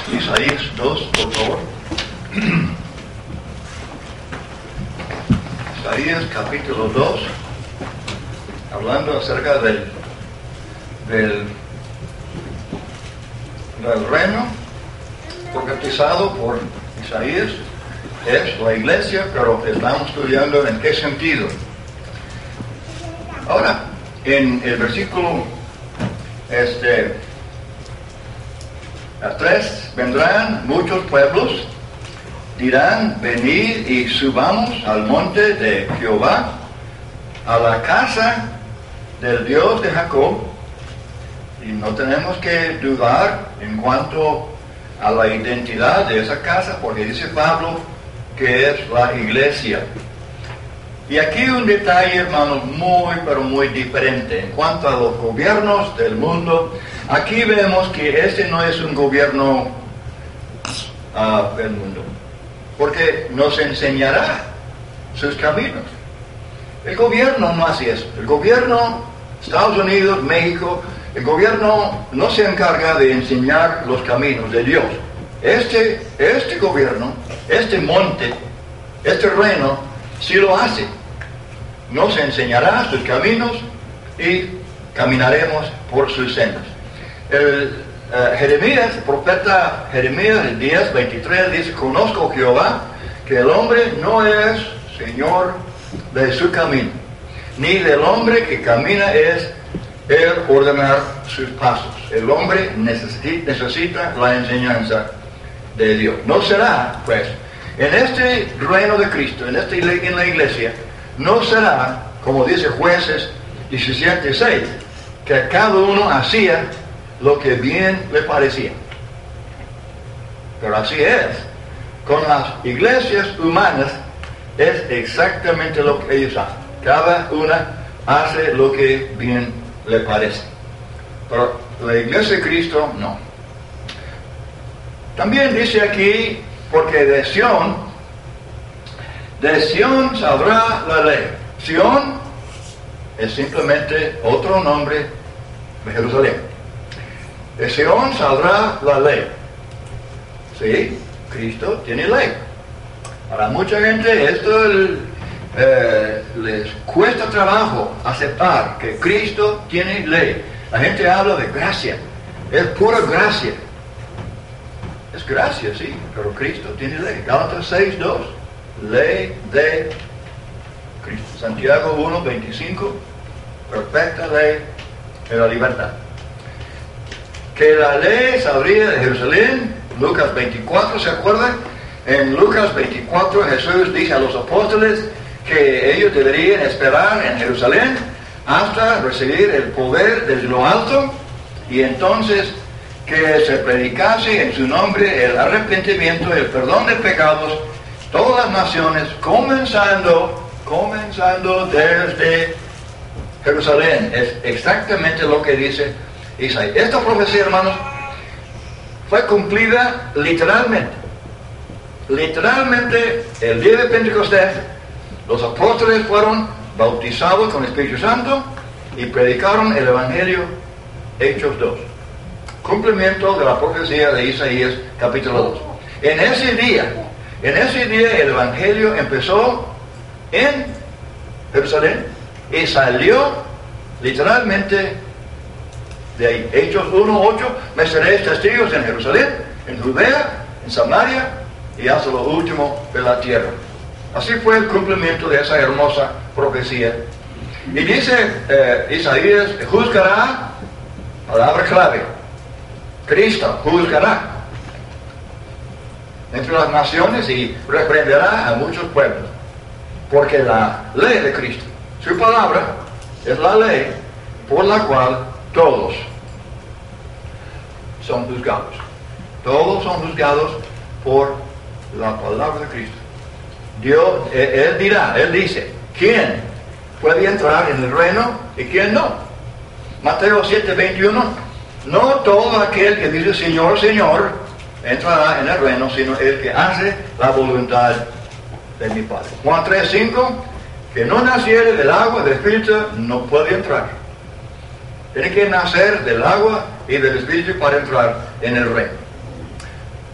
Isaías 2, por favor. Isaías capítulo 2, hablando acerca del reino profetizado por Isaías. Es la iglesia, pero estamos estudiando en qué sentido. Ahora, en el versículo 3, vendrán muchos pueblos, dirán, venid y subamos al monte de Jehová, a la casa del Dios de Jacob. Y no tenemos que dudar en cuanto a la identidad de esa casa, porque dice Pablo que es la iglesia. Y aquí un detalle, hermanos, pero muy diferente. En cuanto a los gobiernos del mundo, aquí vemos que este no es un gobierno del mundo, porque nos enseñará sus caminos. El gobierno no hace eso. El gobierno, Estados Unidos, México, el gobierno no se encarga de enseñar los caminos de Dios. Este gobierno, este monte, este reino, sí lo hace. Nos enseñará sus caminos y caminaremos por sus sendas. El profeta Jeremías, el 10:23, dice, conozco Jehová, que el hombre no es señor de su camino, ni del hombre que camina es el ordenar sus pasos. El hombre necesita la enseñanza de Dios. No será, pues, en este reino de Cristo, en la iglesia, no será, como dice Jueces 17:6, que cada uno hacía lo que bien le parecía. Pero así es. Con las iglesias humanas es exactamente lo que ellos hacen. Cada una hace lo que bien le parece. Pero la iglesia de Cristo no. También dice aquí, porque de Sión saldrá la ley. Sión es simplemente otro nombre de Jerusalén. De Sión saldrá la ley. Sí, Cristo tiene ley. Para mucha gente esto les cuesta trabajo aceptar que Cristo tiene ley. La gente habla de gracia. Es pura gracia. Es gracia, sí, pero Cristo tiene ley. Gálatas 6:2. Ley de Cristo. Santiago 1:25. Perfecta ley de la libertad. Que la ley saldría de Jerusalén. Lucas 24, ¿se acuerdan? En Lucas 24 Jesús dice a los apóstoles que ellos deberían esperar en Jerusalén hasta recibir el poder desde lo alto, y entonces que se predicase en su nombre el arrepentimiento, el perdón de pecados, todas las naciones, comenzando desde Jerusalén. Es exactamente lo que dice Isaías. Esta profecía, hermanos, fue cumplida literalmente. Literalmente, el día de Pentecostés, los apóstoles fueron bautizados con el Espíritu Santo y predicaron el Evangelio, Hechos 2. Cumplimiento de la profecía de Isaías, capítulo 2. En ese día el Evangelio empezó en Jerusalén y salió literalmente de ahí. Hechos 1:8, me seréis testigos en Jerusalén, en Judea, en Samaria y hasta lo último de la tierra. Así fue el cumplimiento de esa hermosa profecía. Y dice Isaías, juzgará, palabra clave, Cristo juzgará entre las naciones y reprenderá a muchos pueblos, porque la ley de Cristo, su palabra, es la ley por la cual todos son juzgados. Todos son juzgados por la palabra de Cristo. Dios, Él dice, ¿quién puede entrar en el reino y quién no? Mateo 7:21, no todo aquel que dice Señor, Señor, entrará en el reino, sino el que hace la voluntad de mi Padre. Juan 3:5, que no naciere del agua del Espíritu no puede entrar. Tiene que nacer del agua y del Espíritu para entrar en el reino.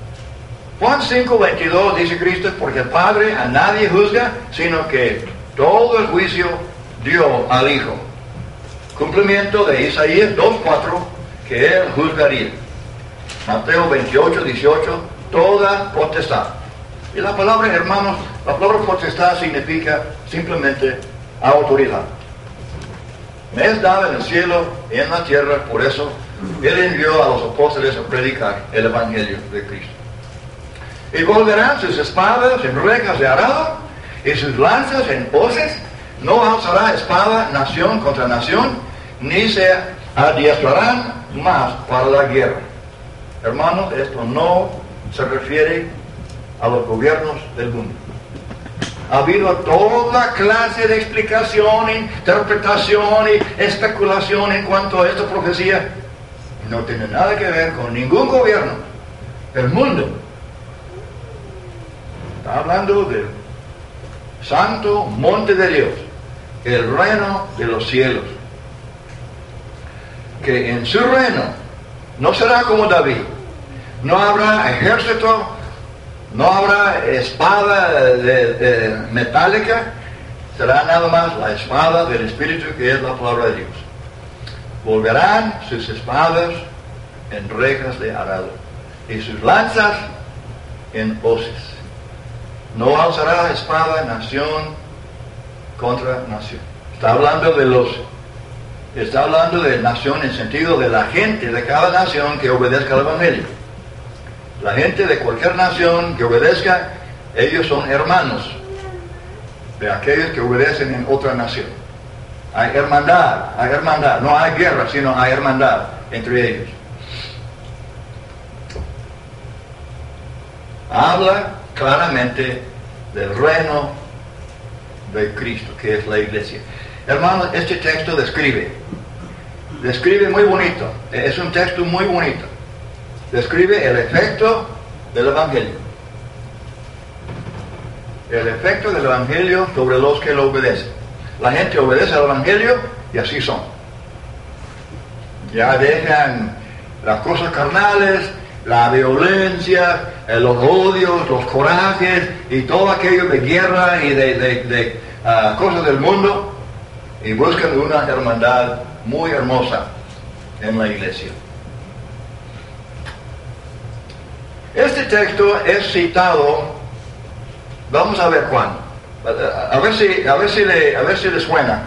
Juan 5:22 dice Cristo, porque el Padre a nadie juzga, sino que todo el juicio dio al Hijo. Cumplimiento de Isaías 2:4, que Él juzgaría. Mateo 28:18, toda potestad. Y la palabra, hermanos, la palabra potestad significa simplemente autoridad. Me es dada en el cielo y en la tierra, por eso Él envió a los apóstoles a predicar el Evangelio de Cristo. Y volverán sus espadas en rejas de arado y sus lanzas en hoces. No alzará espada nación contra nación, ni se adiestrarán más para la guerra. Hermanos, esto no se refiere a los gobiernos del mundo. Ha habido toda clase de explicación, interpretación y especulación en cuanto a esta profecía. No tiene nada que ver con ningún gobierno del mundo. Está hablando del santo monte de Dios, el reino de los cielos. Que en su reino no será como David. No habrá ejército, no habrá espada metálica, será nada más la espada del Espíritu, que es la palabra de Dios. Volverán sus espadas en rejas de arado y sus lanzas en hoces. No alzará espada nación contra nación. Está hablando de nación en sentido de la gente de cada nación que obedezca al Evangelio. La gente de cualquier nación que obedezca, ellos son hermanos de aquellos que obedecen en otra nación. Hay hermandad, no hay guerra, sino hay hermandad entre ellos. Habla claramente del reino de Cristo, que es la iglesia. Hermanos, este texto describe muy bonito, es un texto muy bonito. Describe el efecto del Evangelio. El efecto del Evangelio sobre los que lo obedecen. La gente obedece al Evangelio y así son. Ya dejan las cosas carnales, la violencia, los odios, los corajes y todo aquello de guerra y de cosas del mundo, y buscan una hermandad muy hermosa en la iglesia. Este texto es citado, vamos a ver cuándo, a ver si le suena,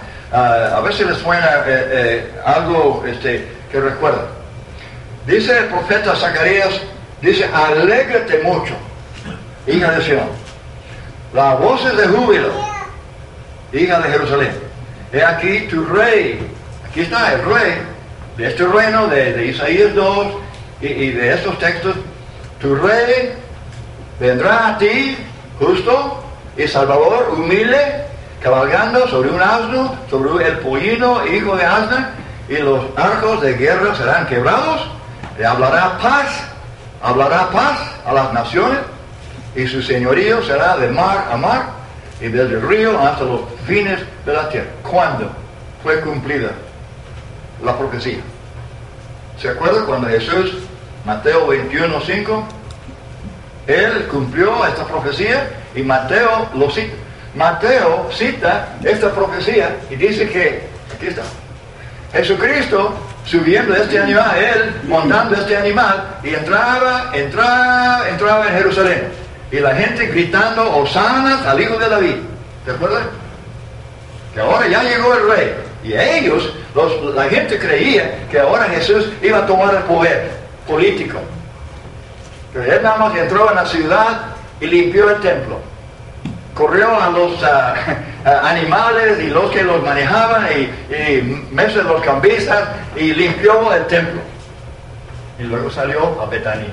algo que recuerda. Dice el profeta Zacarías, dice, alégrate mucho, hija de Sión, las voces de júbilo, hija de Jerusalén. He aquí tu rey, aquí está el rey de este reino de Isaías 2 y de estos textos. Tu rey vendrá a ti, justo y salvador, humilde, cabalgando sobre un asno, sobre el pollino, hijo de asna, y los arcos de guerra serán quebrados. Le hablará paz a las naciones, y su señorío será de mar a mar, y desde el río hasta los fines de la tierra. ¿Cuándo fue cumplida la profecía? ¿Se acuerda cuando Jesús, Mateo 21:5, Él cumplió esta profecía y Mateo lo cita? Mateo cita esta profecía y dice que, aquí está, Jesucristo subiendo este animal, Él montando este animal, y entraba en Jerusalén, y la gente gritando, hosanas al Hijo de David. ¿Se acuerdan? Que ahora ya llegó el rey, y ellos, la gente creía que ahora Jesús iba a tomar el poder político. Pero Él nada más entró en la ciudad y limpió el templo. Corrió a los animales y los que los manejaban y meses los cambistas y limpió el templo. Y luego salió a Betania.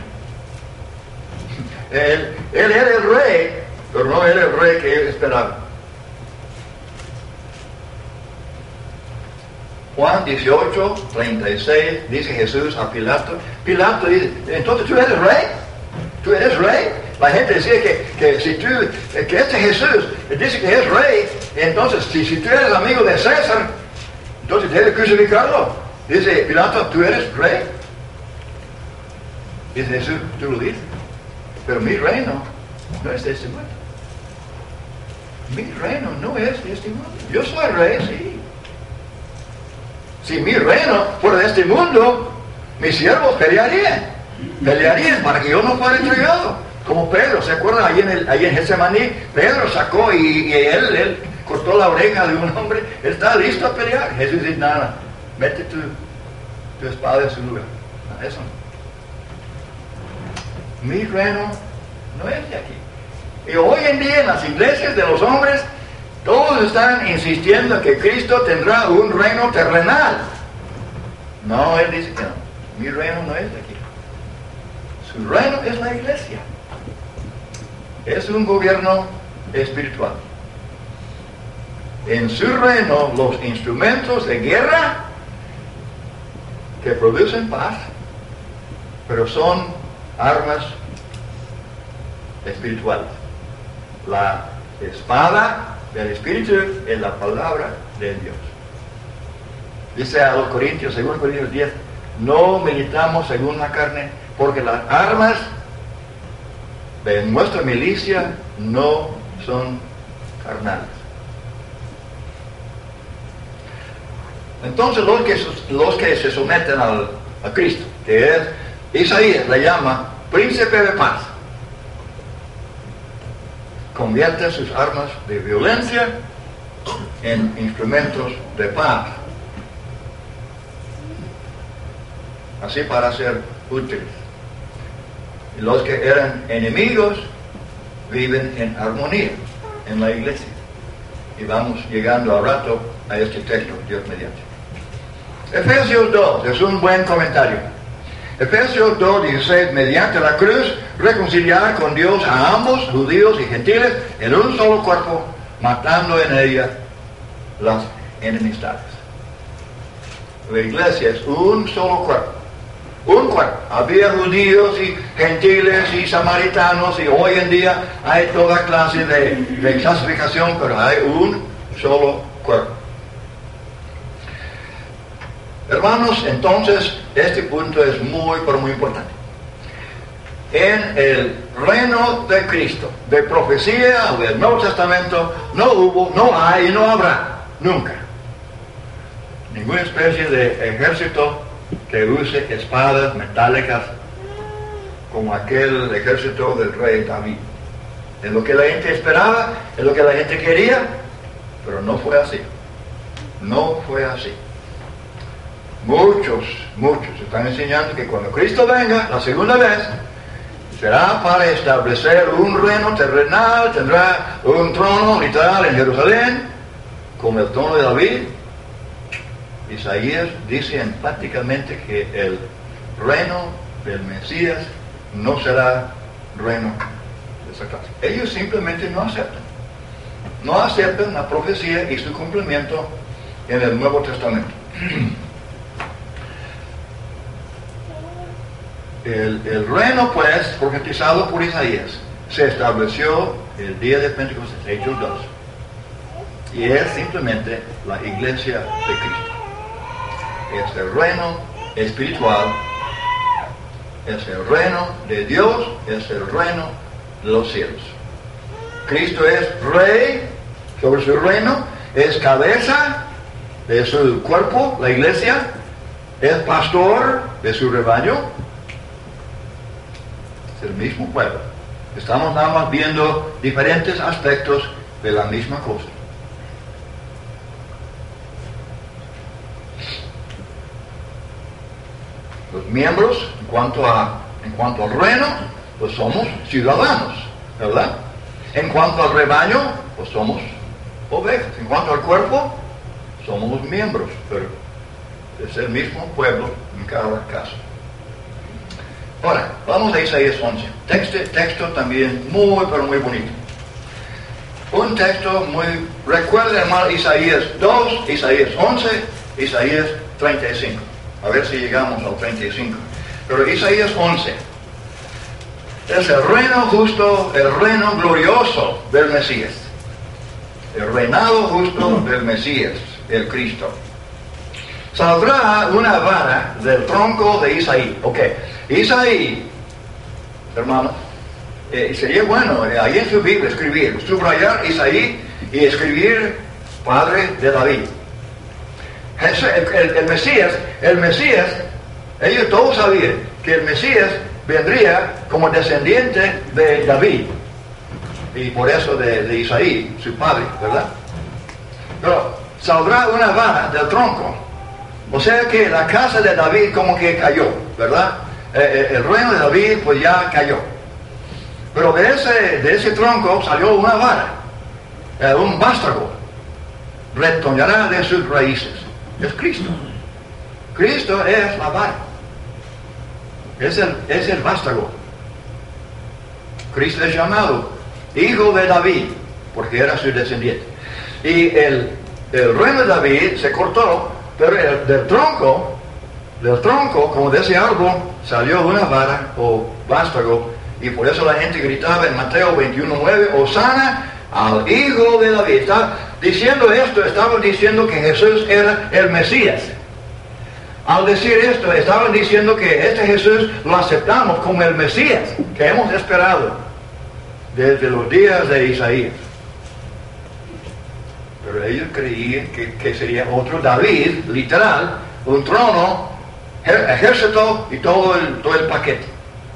Él era el rey, pero no era el rey que él esperaba. Juan 18:36 dice Jesús a Pilato. Pilato dice, entonces tú eres rey. ¿Tú eres rey? La gente decía que este Jesús dice que es rey, entonces si tú eres amigo de César, entonces debes crucificarlo. Dice Pilato, ¿tú eres rey? Dice Jesús, ¿tú lo dices? pero mi reino no es de este mundo. Mi reino no es de este mundo. Yo soy rey, sí. Si mi reino fuera de este mundo, mis siervos pelearían para que yo no fuera entregado. Como Pedro, ¿se acuerdan? Ahí en Getsemaní, Pedro sacó y él cortó la oreja de un hombre. Él está listo a pelear. Jesús dice, nada, mete tu espada en su lugar. No, eso no. Mi reino no es de aquí. Y hoy en día en las iglesias de los hombres, todos están insistiendo que Cristo tendrá un reino terrenal. No, Él dice que no. Mi reino no es de aquí. Su reino es la iglesia. Es un gobierno espiritual. En su reino, los instrumentos de guerra que producen paz, pero son armas espirituales. La espada del Espíritu es la palabra de Dios. Dice a los Corintios, 2 Corintios 10, no militamos según la carne, porque las armas de nuestra milicia no son carnales. Entonces los que se someten a Cristo, que es, Isaías le llama príncipe de paz, convierte sus armas de violencia en instrumentos de paz, así para ser útiles. Y los que eran enemigos viven en armonía en la iglesia. Y vamos llegando al rato a este texto, Dios mediante. Efesios 2 es un buen comentario. Efesios 2:16, mediante la cruz, reconciliar con Dios a ambos, judíos y gentiles, en un solo cuerpo, matando en ella las enemistades. La iglesia es un solo cuerpo. Un cuerpo. Había judíos y gentiles y samaritanos, y hoy en día hay toda clase de clasificación, pero hay un solo cuerpo. Hermanos, entonces, este punto es muy, pero muy importante. En el reino de Cristo, de profecía o del Nuevo Testamento, no hubo, no hay y no habrá, nunca, ninguna especie de ejército que use espadas metálicas como aquel ejército del rey David. Es lo que la gente esperaba, es lo que la gente quería, pero no fue así. No fue así. Muchos están enseñando que cuando Cristo venga la segunda vez, será para establecer un reino terrenal, tendrá un trono literal en Jerusalén, como el trono de David. Isaías dice enfáticamente que el reino del Mesías no será reino de esa clase. Ellos simplemente no aceptan. No aceptan la profecía y su cumplimiento en el Nuevo Testamento. El reino, pues, profetizado por Isaías, se estableció el día de Pentecostés, Hechos 2. Y es simplemente la iglesia de Cristo. Es el reino espiritual, es el reino de Dios, es el reino de los cielos. Cristo es rey sobre su reino, es cabeza de su cuerpo, la iglesia, es pastor de su rebaño. Es el mismo pueblo. Estamos nada más viendo diferentes aspectos de la misma cosa. Los miembros, en cuanto al reino, pues somos ciudadanos, ¿verdad? En cuanto al rebaño, pues somos ovejas. En cuanto al cuerpo, somos los miembros, pero es el mismo pueblo en cada caso. Ahora, vamos a Isaías 11. Texto también muy, pero muy bonito. Un texto muy... Recuerden, hermano, Isaías 2, Isaías 11, Isaías 35. A ver si llegamos al 35. Pero Isaías 11 es el reino justo, el reino glorioso del Mesías. El reinado justo del Mesías, el Cristo. Saldrá una vara del tronco de Isaí. Ok, Isaí, hermanos, sería bueno ahí en su Biblia escribir, subrayar Isaí y escribir padre de David. El Mesías, ellos todos sabían que el Mesías vendría como descendiente de David, y por eso de Isaí, su padre, ¿verdad? Pero saldrá una vara del tronco, o sea que la casa de David como que cayó, ¿verdad? El reino de David pues ya cayó, pero de ese tronco salió una vara, un vástago, retoñará de sus raíces. Es Cristo. Cristo es la vara. Es el vástago. Cristo es llamado hijo de David, porque era su descendiente. Y el reino de David se cortó, pero del tronco, como de ese árbol, salió una vara o vástago, y por eso la gente gritaba en Mateo 21:9, Hosana al hijo de David. Está diciendo esto, estaban diciendo que Jesús era el Mesías. Al decir esto, estaban diciendo que este Jesús lo aceptamos como el Mesías que hemos esperado desde los días de Isaías. Pero ellos creían que sería otro David, literal, un trono, ejército y todo el paquete.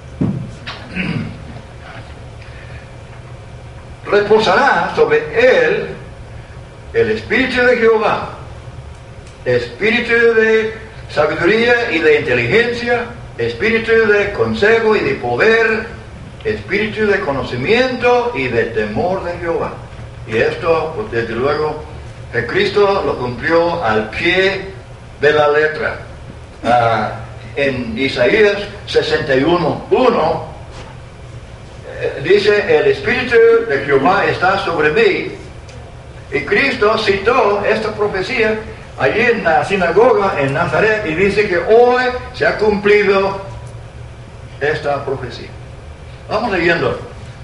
Reposará sobre él el Espíritu de Jehová, Espíritu de sabiduría y de inteligencia, Espíritu de consejo y de poder, Espíritu de conocimiento y de temor de Jehová. Y esto, pues desde luego, Cristo lo cumplió al pie de la letra. En Isaías 61:1 dice, el Espíritu de Jehová está sobre mí. Y Cristo citó esta profecía allí en la sinagoga en Nazaret y dice que hoy se ha cumplido esta profecía. Vamos leyendo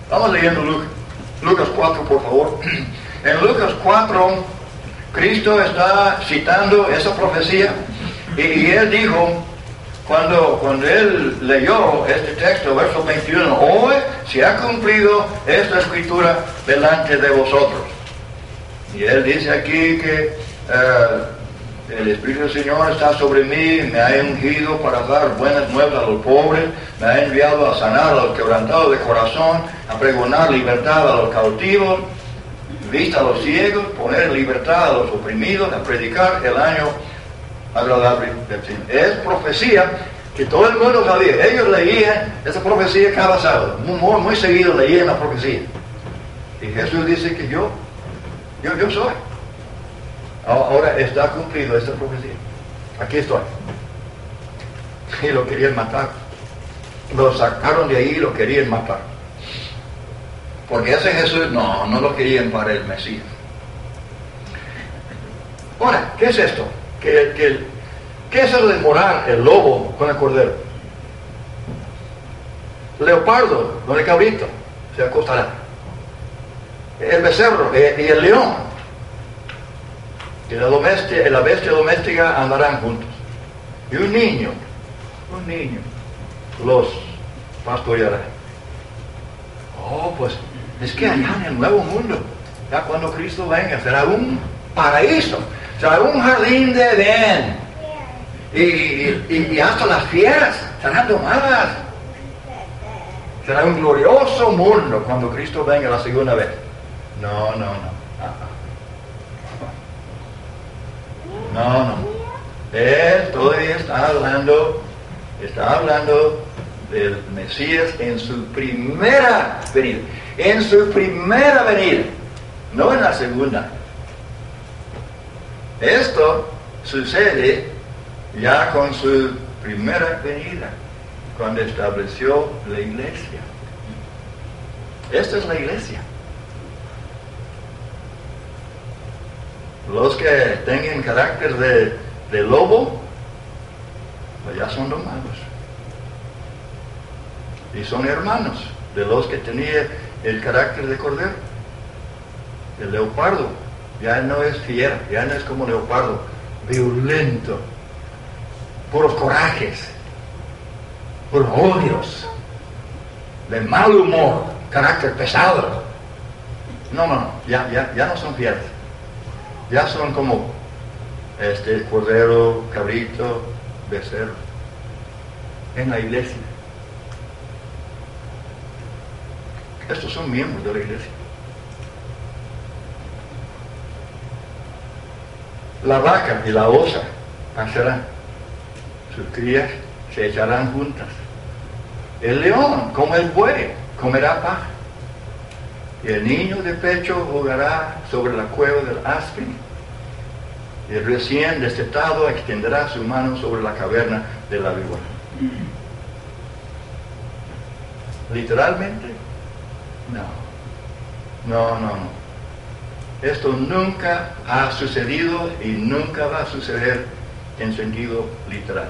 Lucas 4, por favor. En Lucas 4, Cristo está citando esa profecía y él dijo, cuando él leyó este texto, verso 21, hoy se ha cumplido esta escritura delante de vosotros. Y él dice aquí que el Espíritu del Señor está sobre mí, me ha ungido para dar buenas nuevas a los pobres, me ha enviado a sanar a los quebrantados de corazón, a pregonar libertad a los cautivos, vista a los ciegos, poner en libertad a los oprimidos, a predicar el año agradable del Señor. Es profecía que todo el mundo sabía. Ellos leían esa profecía cada sábado, muy seguido leían la profecía. Y Jesús dice que yo soy. Ahora está cumplido esta profecía. Aquí estoy. Y lo querían matar. Lo sacaron de ahí y lo querían matar. Porque ese Jesús no lo querían para el Mesías. Ahora, ¿qué es esto? ¿Qué es eso de morar el lobo con el cordero? Leopardo con el cabrito se acostará. El becerro y el león y la bestia doméstica andarán juntos. Y un niño los pastoreará. Oh, pues es que allá en el nuevo mundo, ya cuando Cristo venga, será un paraíso, será un jardín de Edén. Y hasta las fieras serán domadas. Será un glorioso mundo cuando Cristo venga la segunda vez. No. Él todavía está hablando del Mesías en su primera venida. En su primera venida, no en la segunda. Esto sucede ya con su primera venida, cuando estableció la iglesia. Esta es la iglesia. Los que tengan carácter de lobo, pues ya son domados. Y son hermanos de los que tenían el carácter de cordero. El leopardo ya no es fiera, ya no es como leopardo, violento, puros corajes, puros odios, de mal humor. carácter pesado. No, ya no son fieles. Ya son como cordero, cabrito, becerro. En la iglesia. Estos son miembros de la iglesia. La vaca y la osa pasarán. Sus crías se echarán juntas. El león, como el buey, comerá paja. Y el niño de pecho jugará sobre la cueva del áspid. Y el recién destetado extenderá su mano sobre la caverna de la víbora. ¿Literalmente? No. Esto nunca ha sucedido y nunca va a suceder en sentido literal.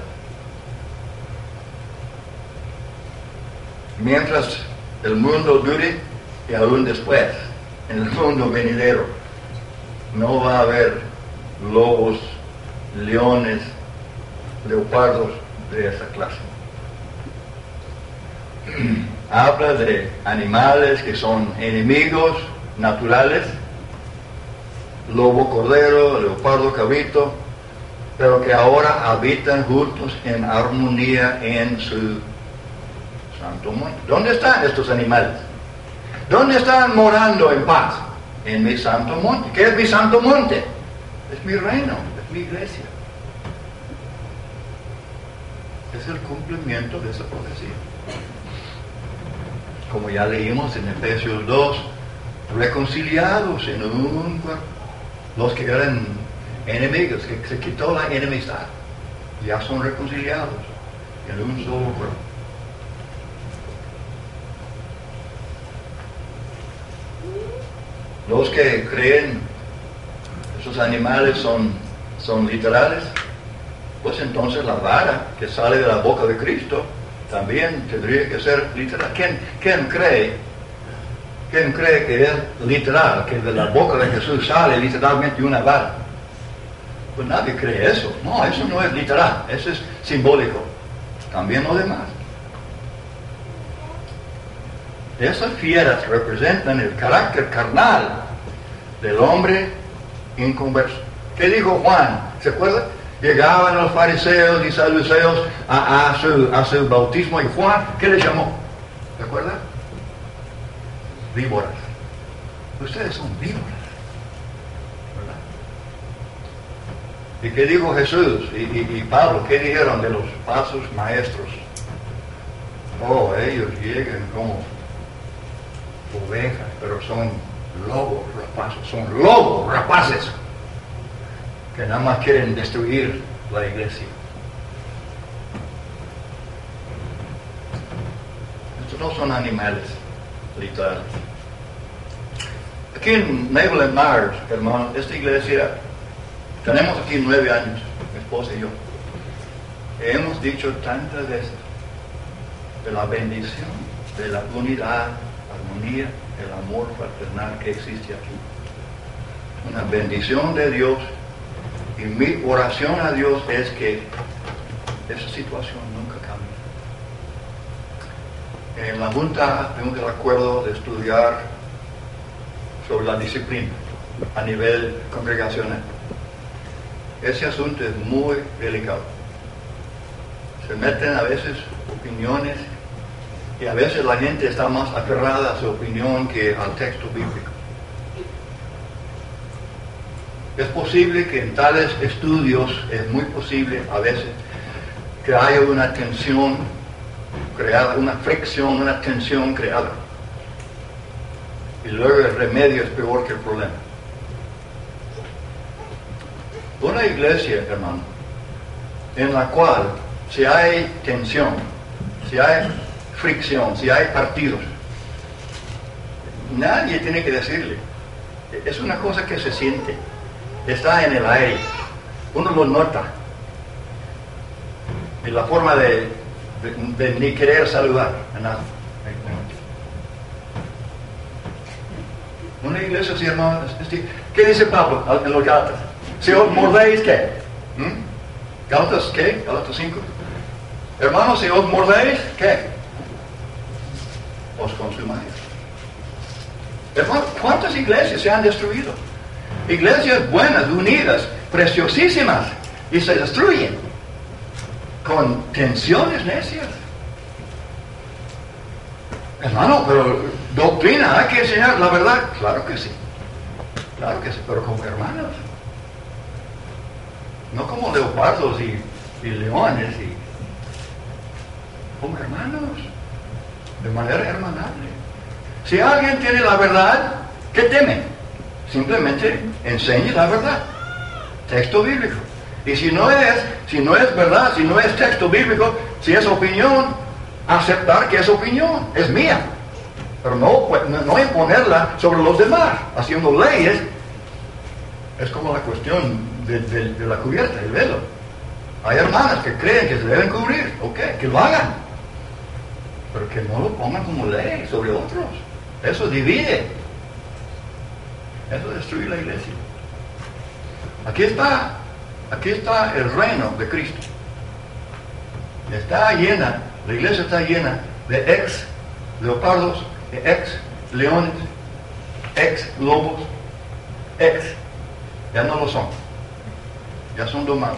Mientras el mundo dure y aún después, en el mundo venidero, no va a haber lobos, leones, leopardos de esa clase. Habla de animales que son enemigos naturales, lobo, cordero, leopardo, cabrito, pero que ahora habitan juntos en armonía en su santo monte. ¿Dónde están estos animales? ¿Dónde están morando en paz? En mi santo monte. ¿Qué es mi santo monte? Es mi reino, es mi iglesia. Es el cumplimiento de esa profecía. Como ya leímos en Efesios 2, reconciliados en un cuerpo. Los que eran enemigos, que se quitó la enemistad, ya son reconciliados en un solo cuerpo. Los que creen esos animales son literales, pues entonces la vara que sale de la boca de Cristo también tendría que ser literal. ¿Quién cree que es literal, que de la boca de Jesús sale literalmente una vara? Pues nadie cree eso. No, eso no es literal, eso es simbólico. También lo demás. Esas fieras representan el carácter carnal del hombre inconverso. ¿Qué dijo Juan? ¿Se acuerda? Llegaban los fariseos y saduceos a su bautismo y Juan, ¿qué les llamó? ¿Se acuerda? Víboras. Ustedes son víboras. ¿Verdad? ¿Y qué dijo Jesús y Pablo? ¿Qué dijeron de los falsos maestros? Oh, ellos llegan como ovejas, pero son lobos rapaces, que nada más quieren destruir la iglesia. Estos no son animales literales. Aquí en Naval and Mars, hermano, esta iglesia, tenemos aquí 9 años, mi esposa y yo. Hemos dicho tantas veces de la bendición, de la unidad, armonía, el amor fraternal que existe aquí. Una bendición de Dios, y mi oración a Dios es que esa situación nunca cambie. En la Junta tenemos el acuerdo de estudiar sobre la disciplina a nivel congregacional. Ese asunto es muy delicado. Se meten a veces opiniones y a veces la gente está más aferrada a su opinión que al texto bíblico. Es posible que en tales estudios, es muy posible a veces, que haya una tensión creada, una fricción, una tensión creada. Y luego el remedio es peor que el problema. Una iglesia, hermano, en la cual si hay tensión, si hay fricción, si hay partidos, nadie tiene que decirle. Es una cosa que se siente. Está en el aire, uno lo nota, y la forma de ni querer saludar a nadie. Una iglesia, sí, hermano, ¿qué dice Pablo en los Gálatas? Si os mordéis, ¿qué? ¿Gálatas qué? ¿Gálatas 5? Hermanos, si os mordéis, ¿qué? Os consumáis. Hermano, ¿cuántas iglesias se han destruido? Iglesias buenas, unidas, preciosísimas, y se destruyen con tensiones necias. Hermano, pero doctrina, hay que enseñar la verdad. Claro que sí, pero como hermanos. No como leopardos y leones, como hermanos, de manera hermanable. Si alguien tiene la verdad, ¿qué teme? Simplemente enseñe la verdad. Texto bíblico. Y si no es verdad, si no es texto bíblico, si es opinión, aceptar que es opinión, es mía. Pero no imponerla sobre los demás, haciendo leyes. Es como la cuestión de la cubierta, el velo. Hay hermanas que creen que se deben cubrir, ok, que lo hagan. Pero que no lo pongan como ley sobre otros. Eso divide. Eso destruye la iglesia. Aquí está el reino de Cristo. Está llena, la iglesia está llena de ex leopardos, de ex leones, ex lobos, ya no lo son, ya son domados.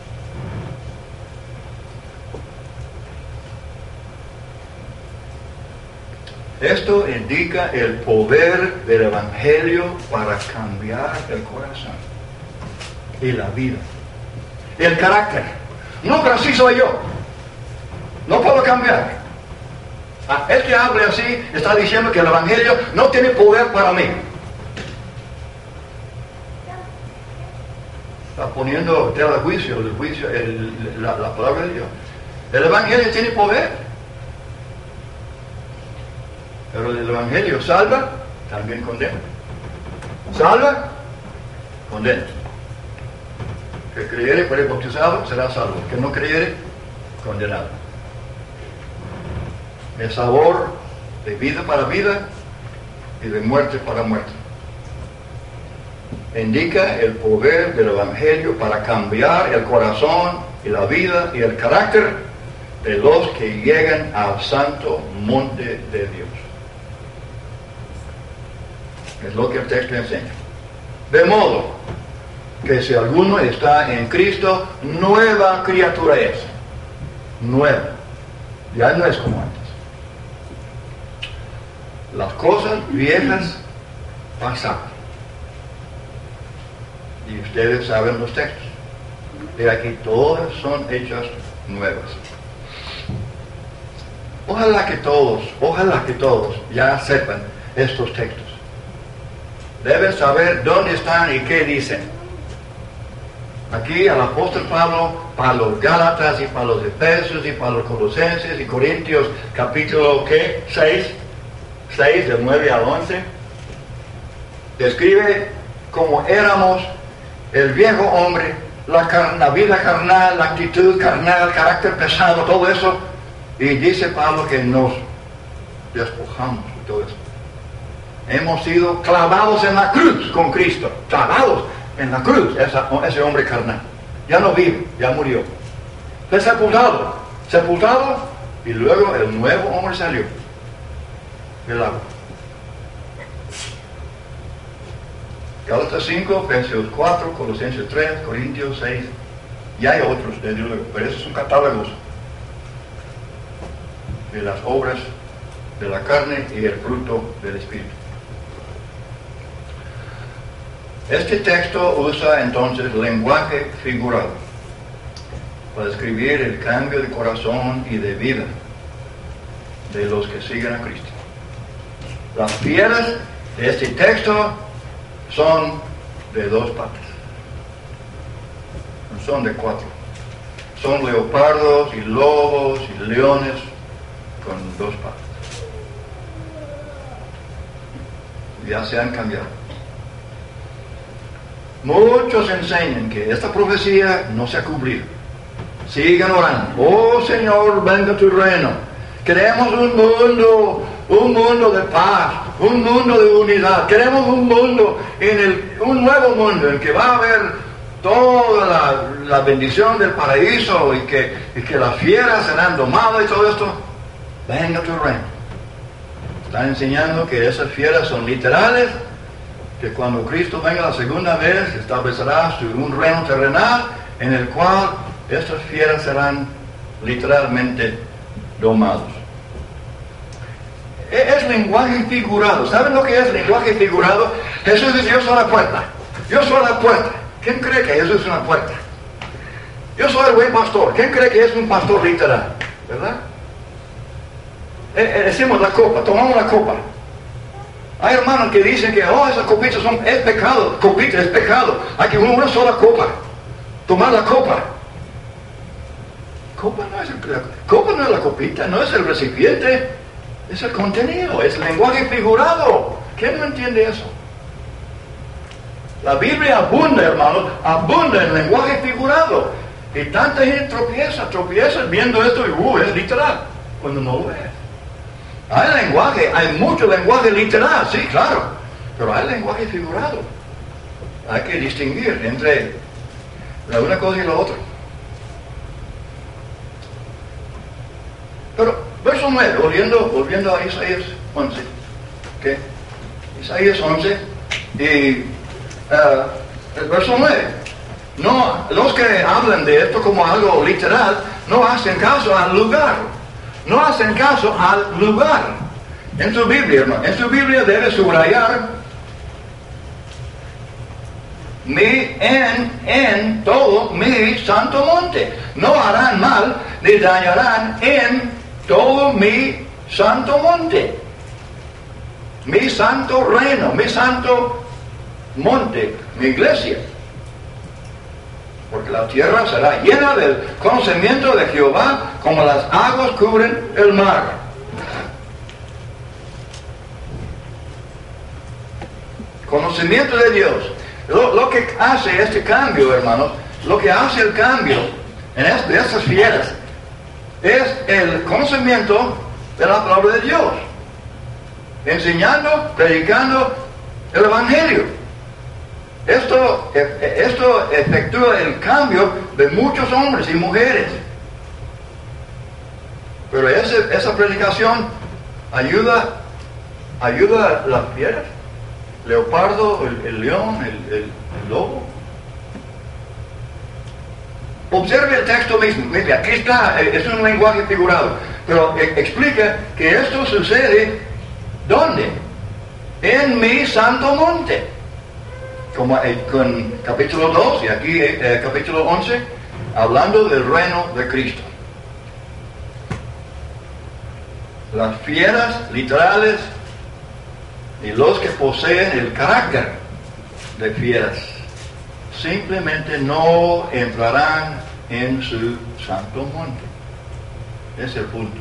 Esto indica el poder del Evangelio para cambiar el corazón y la vida, el carácter. No, pero así soy yo, no puedo cambiar. El que hable así está diciendo que el Evangelio no tiene poder para mí. Está poniendo tela de juicio, la palabra de Dios. El Evangelio tiene poder. Pero el Evangelio salva, también condena. Salva, condena. Que creyere por el bautizado será salvo. Que no creyere, condenado. El sabor de vida para vida y de muerte para muerte. Indica el poder del Evangelio para cambiar el corazón y la vida y el carácter de los que llegan al santo monte de Dios. Es lo que el texto enseña. De modo que si alguno está en Cristo, nueva criatura es. Nueva. Ya no es como antes. Las cosas viejas pasaron. Y ustedes saben los textos. De aquí todas son hechas nuevas. Ojalá que todos ya sepan estos textos. Deben saber dónde están y qué dicen. Aquí al apóstol Pablo, para los Gálatas y para los Efesios y para los Colosenses y Corintios, capítulo 6, del 9 al 11, describe cómo éramos el viejo hombre, la vida carnal, la actitud carnal, el carácter pesado, todo eso. Y dice Pablo que nos despojamos de todo eso. Hemos sido clavados en la cruz con Cristo, clavados en la cruz, ese hombre carnal. Ya no vive, ya murió. Fue sepultado, y luego el nuevo hombre salió del agua. Gálatas 5, Efesios 4, Colosenses 3, Corintios 6, y hay otros, desde luego, pero esos son catálogos de las obras de la carne y el fruto del Espíritu. Este texto usa entonces lenguaje figurado para describir el cambio de corazón y de vida de los que siguen a Cristo. Las fieras de este texto son de dos patas, no son de cuatro. Son leopardos y lobos y leones con dos patas. Ya se han cambiado. Muchos enseñan que esta profecía no se ha cumplido. Sigan orando. Oh Señor, venga tu reino. Queremos un mundo de paz, un mundo de unidad. Queremos un mundo, un nuevo mundo en el que va a haber toda la bendición del paraíso y que las fieras serán domadas y todo esto. Venga tu reino. están enseñando que esas fieras son literales, que cuando Cristo venga la segunda vez establecerá un reino terrenal en el cual estas fieras serán literalmente domados. Es lenguaje figurado. ¿Saben lo que es lenguaje figurado? Jesús dice, yo soy la puerta. Yo soy la puerta. ¿Quién cree que Jesús es una puerta? Yo soy el buen pastor. ¿Quién cree que es un pastor literal? ¿Verdad? Decimos la copa, tomamos la copa. Hay hermanos que dicen que, esas copitas es pecado. Copita es pecado. Hay que una sola copa. Tomar la copa. Copa no es la copita, no es el recipiente. Es el contenido, es el lenguaje figurado. ¿Quién no entiende eso? La Biblia abunda, hermanos, abunda en lenguaje figurado. Y tanta gente tropieza viendo esto y es literal, cuando no lo es. Hay mucho lenguaje literal, sí, claro, pero hay lenguaje figurado. Hay que distinguir entre una cosa y la otra. Pero, verso 9, volviendo a Isaías 11. ¿Qué? Isaías 11 y el verso 9. No, los que hablan de esto como algo literal no hacen caso al lugar. No hacen caso al lugar. En tu Biblia, hermano, en tu Biblia debes subrayar en todo mi santo monte. No harán mal ni dañarán en todo mi santo monte. Mi santo reino, mi santo monte, mi iglesia. Porque la tierra será llena del conocimiento de Jehová, como las aguas cubren el mar. Conocimiento de Dios. Lo que hace este cambio, hermanos, lo que hace el cambio de estas fieras es el conocimiento de la palabra de Dios. Enseñando, predicando el Evangelio. Esto efectúa el cambio de muchos hombres y mujeres. Pero esa predicación ayuda a las fieras, leopardo, el león, el lobo. Observe el texto mismo. Mire, aquí está, es un lenguaje figurado, pero explica que esto sucede ¿dónde? En mi santo monte. Como con capítulo 2 y aquí capítulo 11, hablando del reino de Cristo. Las fieras literales y los que poseen el carácter de fieras simplemente no entrarán en su santo monte. Ese es el punto.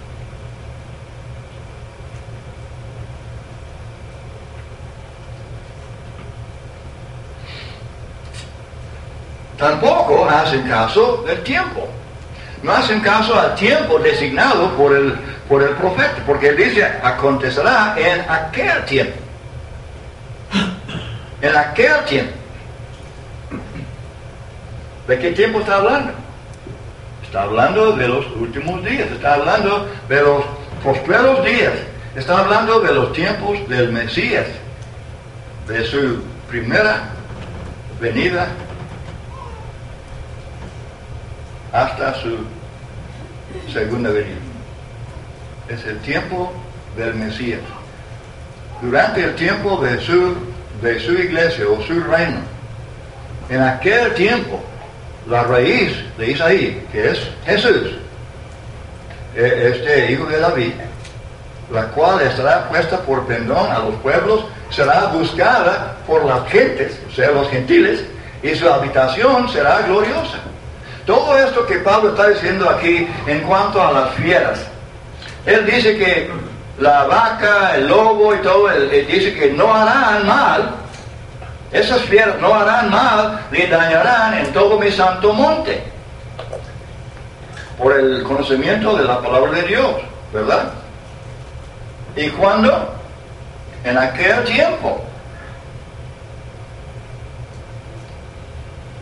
Tampoco hacen caso del tiempo. No hacen caso al tiempo designado por el profeta, porque él dice, acontecerá en aquel tiempo. En aquel tiempo. ¿De qué tiempo está hablando? Está hablando de los últimos días, está hablando de los postreros días, está hablando de los tiempos del Mesías, de su primera venida hasta su segunda venida. Es el tiempo del Mesías. Durante el tiempo de su iglesia o su reino, en aquel tiempo, la raíz de Isaí, que es Jesús, este hijo de David, la cual estará puesta por pendón a los pueblos, será buscada por las gentes, o sea, los gentiles, y su habitación será gloriosa. Todo esto que Pablo está diciendo aquí en cuanto a las fieras, él dice que la vaca, el lobo y todo, él dice que no harán mal, esas fieras no harán mal ni dañarán en todo mi santo monte, por el conocimiento de la palabra de Dios, ¿verdad? ¿Y cuándo? En aquel tiempo.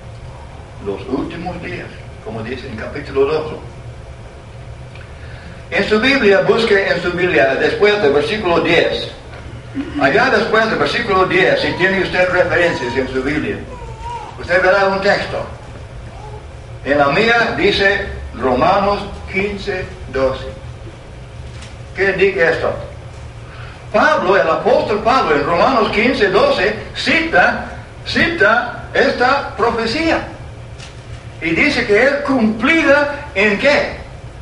Los últimos días, como dice en capítulo 2. En su Biblia, busque en su Biblia, después del versículo 10. Allá después del versículo 10, si tiene usted referencias en su Biblia, usted verá un texto. En la mía dice Romanos 15, 12. ¿Qué dice esto? Pablo, el apóstol Pablo, en Romanos 15, 12, cita esta profecía. Y dice que es cumplida ¿en qué?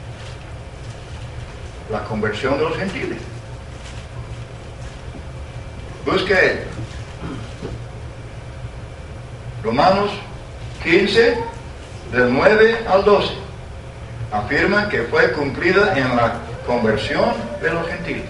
La conversión de los gentiles. Busque Romanos 15, del 9 al 12. Afirma que fue cumplida en la conversión de los gentiles.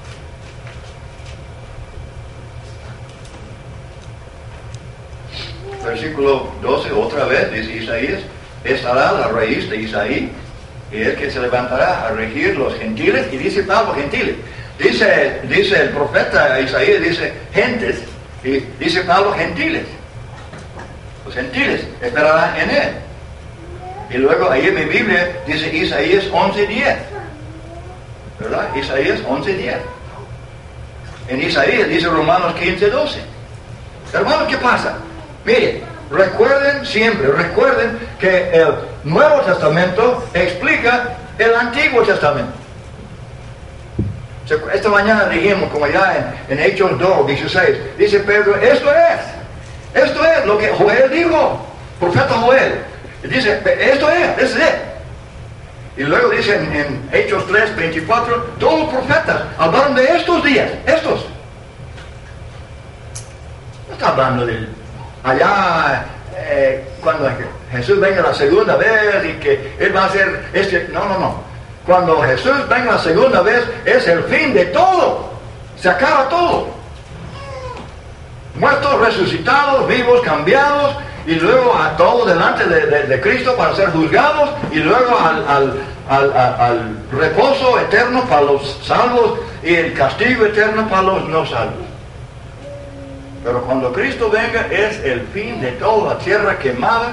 Versículo 12, otra vez, dice Isaías, estará la raíz de Isaí, y es que se levantará a regir los gentiles, y dice Pablo gentiles. Dice el profeta Isaías, dice gentes, y dice Pablo gentiles. Los gentiles esperarán en él. Y luego ahí en mi Biblia dice Isaías 11:10. ¿Verdad? Isaías 11:10. En Isaías dice Romanos 15:12. Hermanos, ¿qué pasa? Mire, recuerden que el Nuevo Testamento explica el Antiguo Testamento. Esta mañana dijimos, como ya en Hechos 2:16, dice Pedro, esto es lo que Joel dijo, profeta Joel. Dice, esto es. Y luego dice en Hechos 3:24, todos los profetas hablaron de estos días, estos. No está hablando de allá, cuando Jesús venga la segunda vez y que Él va a hacer no. Cuando Jesús venga la segunda vez es el fin de todo. Se acaba todo. Muertos, resucitados, vivos, cambiados, y luego a todo delante de Cristo para ser juzgados, y luego al reposo eterno para los salvos y el castigo eterno para los no salvos. Pero cuando Cristo venga es el fin de toda la tierra quemada.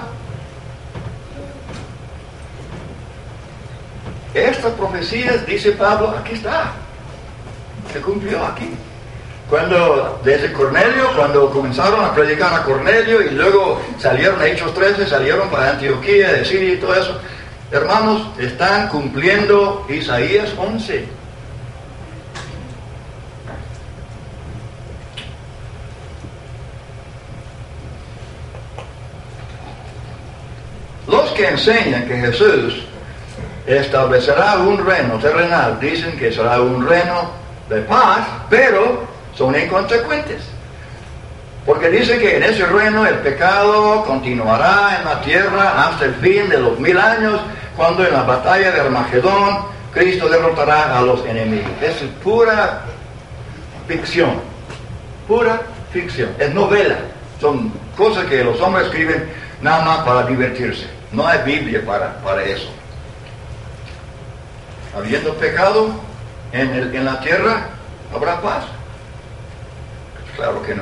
Estas profecías, dice Pablo, aquí está. Se cumplió aquí. Desde Cornelio, cuando comenzaron a predicar a Cornelio y luego salieron a Hechos 13, salieron para Antioquía, de Siria y todo eso. Hermanos, están cumpliendo Isaías 11. Los que enseñan que Jesús establecerá un reino terrenal, dicen que será un reino de paz, pero son inconsecuentes. Porque dice que en ese reino el pecado continuará en la tierra hasta el fin de los 1000 años, cuando en la batalla de Armagedón Cristo derrotará a los enemigos. Es pura ficción. Pura ficción. Es novela. Son cosas que los hombres escriben nada más para divertirse. No hay Biblia para eso. Habiendo pecado en la tierra, ¿habrá paz? Claro que no.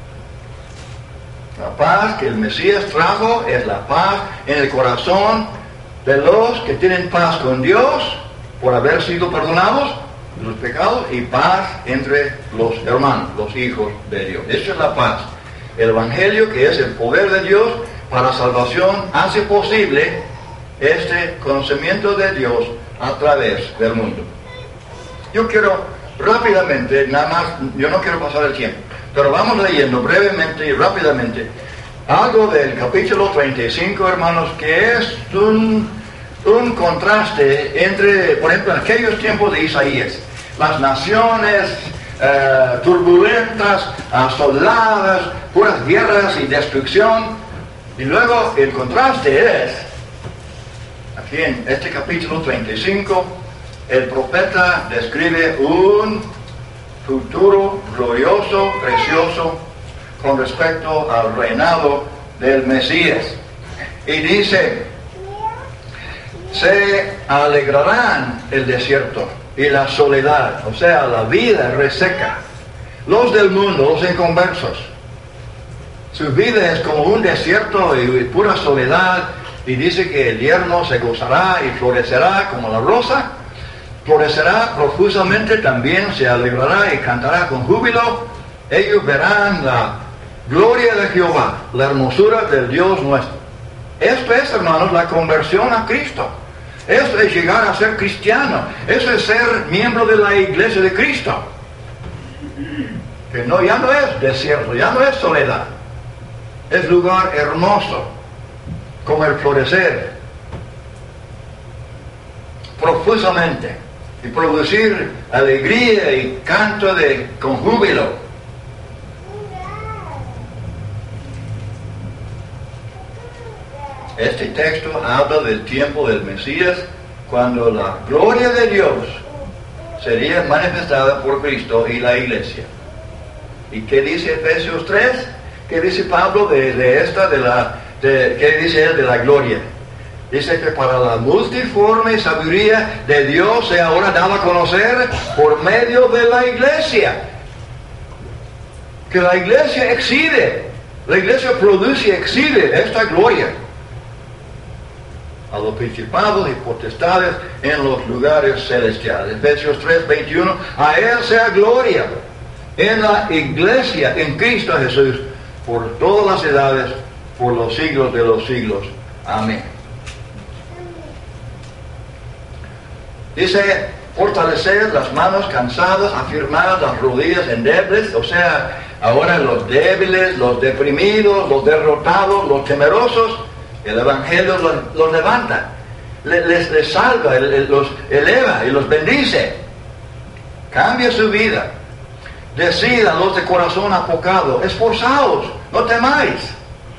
La paz que el Mesías trajo es la paz en el corazón de los que tienen paz con Dios por haber sido perdonados de los pecados, y paz entre los hermanos, los hijos de Dios. Esa es la paz. El Evangelio, que es el poder de Dios para salvación, hace posible este conocimiento de Dios a través del mundo. Yo quiero rápidamente, nada más, yo no quiero pasar el tiempo, pero vamos leyendo brevemente y rápidamente algo del capítulo 35, hermanos, que es un contraste entre, por ejemplo, en aquellos tiempos de Isaías, las naciones turbulentas, asoladas, puras guerras y destrucción, y luego el contraste es, aquí en este capítulo 35, el profeta describe un futuro glorioso, precioso, con respecto al reinado del Mesías. Y dice, se alegrarán el desierto y la soledad, o sea, la vida reseca. Los del mundo, los inconversos, su vida es como un desierto y pura soledad, y dice que el yerno se gozará y florecerá como la rosa, florecerá profusamente, también se alegrará y cantará con júbilo. Ellos verán la gloria de Jehová, la hermosura del Dios nuestro. Esto es, hermanos, la conversión a Cristo. Esto es llegar a ser cristiano. Eso es ser miembro de la iglesia de Cristo. Que no, ya no es desierto, ya no es soledad. Es lugar hermoso, como el florecer profusamente y producir alegría y canto con júbilo. Este texto habla del tiempo del Mesías, cuando la gloria de Dios sería manifestada por Cristo y la iglesia. ¿Y qué dice Efesios 3? ¿Qué dice Pablo qué dice él de la gloria? Dice que para la multiforme sabiduría de Dios se ahora dado a conocer por medio de la iglesia. Que la iglesia exhibe, la iglesia produce y exhibe esta gloria a los principados y potestades en los lugares celestiales. Efesios 3, 21, a Él sea gloria en la iglesia, en Cristo Jesús, por todas las edades, por los siglos de los siglos. Amén. Dice, fortalecer las manos cansadas, afirmar las rodillas endebles, o sea, ahora los débiles, los deprimidos, los derrotados, los temerosos, el Evangelio los levanta, les salva, los eleva y los bendice. Cambia su vida. Decida los de corazón apocado, esforzaos, no temáis.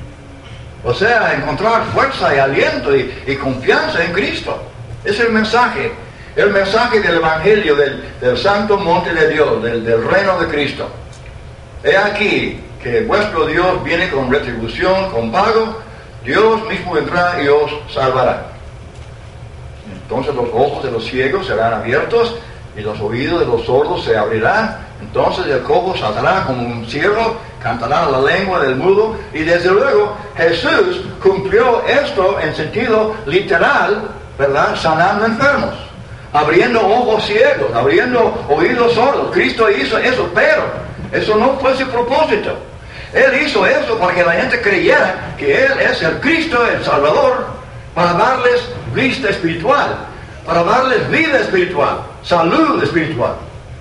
O sea, encontrar fuerza y aliento y confianza en Cristo. Es el mensaje del Evangelio del Santo Monte de Dios, del reino de Cristo. He aquí que vuestro Dios viene con retribución, con pago. Dios mismo vendrá y os salvará. Entonces los ojos de los ciegos serán abiertos y los oídos de los sordos se abrirán. Entonces el cojo saltará como un ciervo, cantará la lengua del mudo. Y desde luego Jesús cumplió esto en sentido literal, ¿verdad? Sanando enfermos, abriendo ojos ciegos, abriendo oídos sordos. Cristo hizo eso, pero eso no fue su propósito. Él hizo eso para que la gente creyera que Él es el Cristo, el Salvador, para darles vista espiritual, para darles vida espiritual, salud espiritual.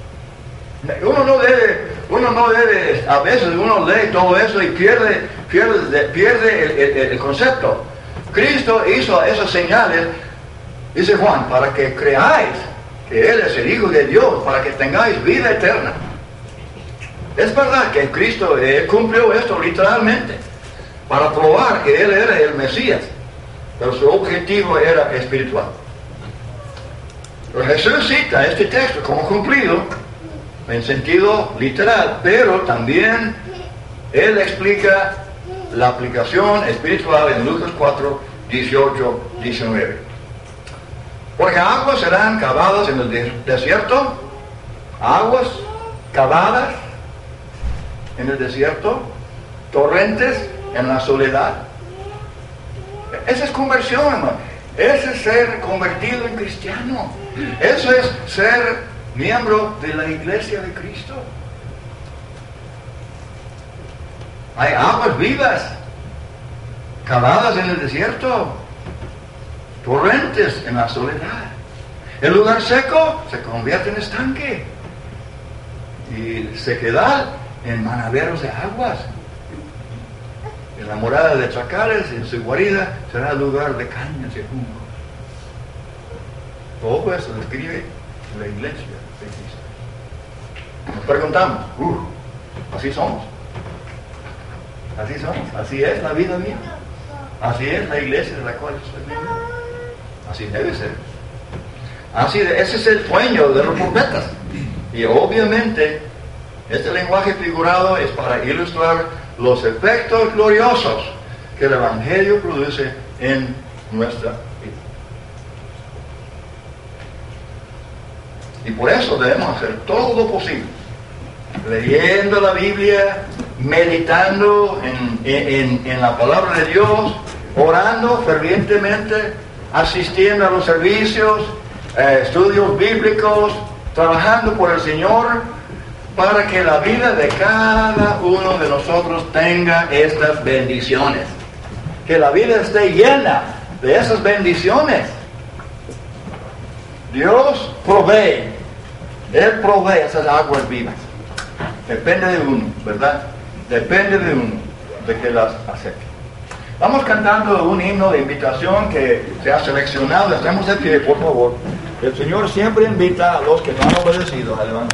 Uno no debe, a veces uno lee todo eso y pierde el concepto. Cristo hizo esas señales, dice Juan, para que creáis que Él es el Hijo de Dios, para que tengáis vida eterna. Es verdad que Cristo cumplió esto literalmente, para probar que Él era el Mesías, pero su objetivo era espiritual. Pero Jesús cita este texto como cumplido en sentido literal, pero también Él explica la aplicación espiritual en Lucas 4, 18, 19. Porque aguas serán cavadas en el desierto, aguas cavadas en el desierto, torrentes en la soledad. Esa es conversión, hermano. Ese es ser convertido en cristiano. Eso es ser miembro de la iglesia de Cristo. Hay aguas vivas cavadas en el desierto, torrentes en la soledad. El lugar seco se convierte en estanque y sequedad en manaderos de aguas. En la morada de chacales, en su guarida, será lugar de cañas y juncos. Todo eso describe la iglesia de Cristo. Nos preguntamos, así somos. Así somos. Así es la vida mía. Así es la iglesia de la cual estoy miembro. Así debe ser. Ese es el sueño de los profetas. Y obviamente, este lenguaje figurado es para ilustrar los efectos gloriosos que el Evangelio produce en nuestra vida. Y por eso debemos hacer todo lo posible, leyendo la Biblia, meditando en la palabra de Dios, orando fervientemente, asistiendo a los servicios, estudios bíblicos, trabajando por el Señor, para que la vida de cada uno de nosotros tenga estas bendiciones. Que la vida esté llena de esas bendiciones. Dios provee. Él provee esas aguas vivas. Depende de uno, ¿verdad? Depende de uno, de que las acepte. Vamos cantando un himno de invitación que se ha seleccionado. Estamos de pie, por favor. El Señor siempre invita a los que no han obedecido.